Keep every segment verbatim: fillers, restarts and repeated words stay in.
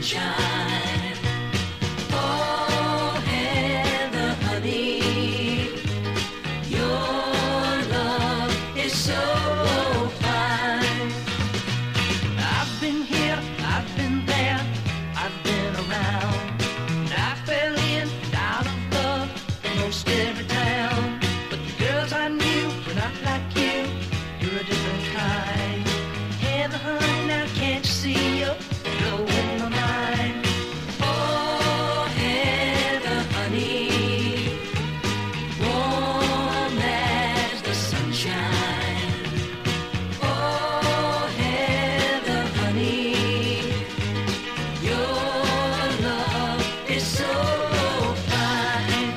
sunshine. Oh, Heather, honey, your love is so fine. I've been here, I've been there, I've been around, and I fell in and out of love in most every town. But the girls I knew were not like you, you're a different kind. Heather, honey, now can't you see you're blowing my mind? Oh, Heather, honey, warm as the sunshine. Oh, Heather, honey, your love is so fine.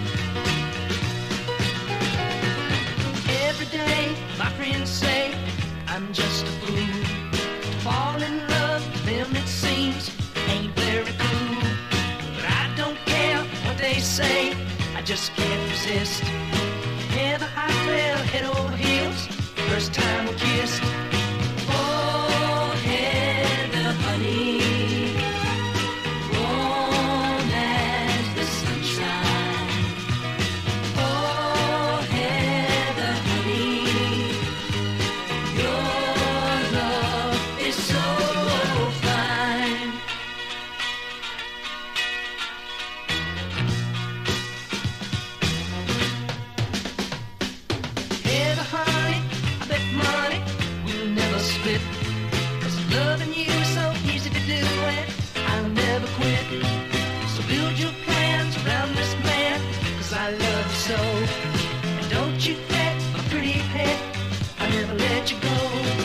Every day my friends say I'm just a fool. Fall in love with them, it seems, ain't very cool. But I don't care what they say, I just can't resist. Heather, I fell head over heels first time we kissed. Oh, Heather, honey, warm as the sunshine. Oh, Heather, honey, your love is so fine. Heather, honey, I bet money we'll never split. 'Cause loving you is so easy to do and I'll never quit. So build your plans around this man, 'cause I love you so. And don't you fret, my pretty pet, I'll never let you go.